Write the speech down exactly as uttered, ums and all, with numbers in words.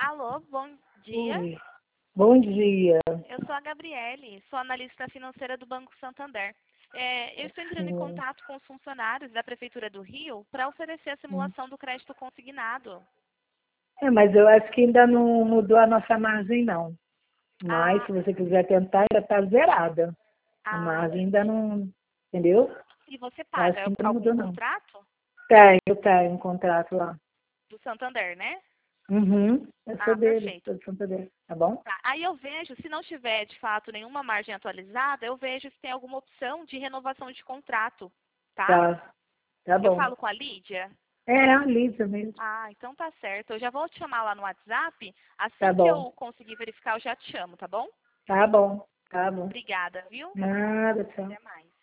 Alô, bom dia. Oi. Bom dia. Eu sou a Gabriele, sou analista financeira do Banco Santander. É, eu estou entrando em Hum, contato com os funcionários da Prefeitura do Rio para oferecer a hum. simulação do crédito consignado. É, mas eu acho que ainda não mudou a nossa margem, não. Mas Ah, se você quiser tentar, ainda está zerada. A ah, margem ainda entendi. não. Entendeu? E você Eu acho que paga ainda não algum mudou, não. contrato Tenho, tenho um contrato lá. do Santander, né? Uhum. Eu sou Ah, dele, perfeito. sou de Santo Deus. Tá bom? Tá. Aí eu vejo, se não tiver de fato nenhuma margem atualizada, eu vejo se tem alguma opção de renovação de contrato, tá? Tá. Tá Eu bom. falo com a Lídia. É, a Lisa mesmo. Ah, então tá certo. Eu já vou te chamar lá no WhatsApp. Tá Assim que bom. eu conseguir verificar, eu já te chamo, tá bom? Tá bom. Tá bom. Obrigada, viu? Nada, tchau. Até mais.